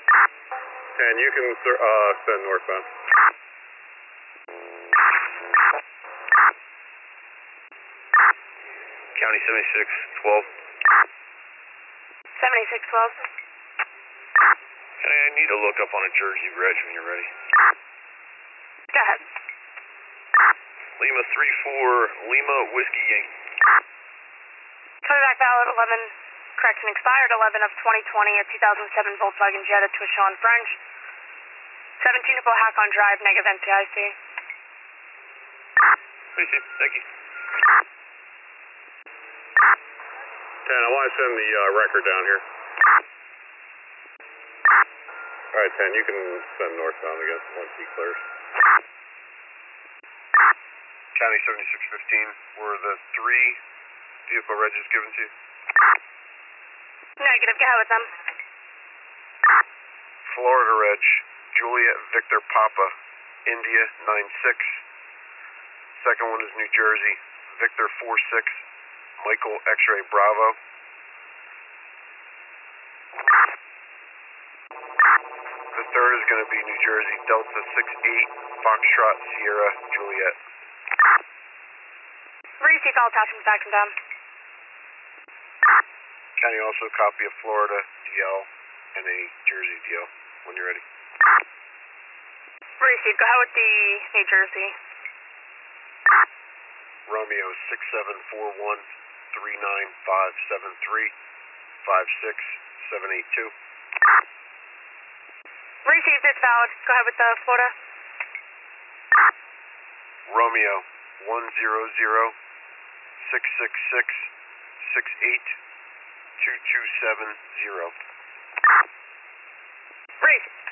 And you can send northbound. County 7612. 7612. I need to look up on a Jersey Reg when you're ready. Go ahead. Lima 34, Lima Whiskey Yankee. Coming back valid 11, correction, expired 11 of 2020, a 2007 Volkswagen Jetta to Sean French. 17 to Bohacon Drive, negative NCIC. Thank you. 10, I want to send the record down here. Alright, 10, you can send northbound again once he clears. County 7615, were the 3 vehicle regs given to you? Negative, go ahead with them. Florida Reg, Juliet Victor Papa, India 96. Second one is New Jersey, Victor 46, Michael X-Ray Bravo. The third is going to be New Jersey, Delta 68, Foxtrot Sierra Juliet. Receive all attachments back and down. County also copy of Florida DL and a Jersey DL when you're ready. Receive, go ahead with the New Jersey. Romeo 6741 39573 56782. Received, it's valid. Go ahead with the Florida. Romeo 100 666 68 2270. Receive.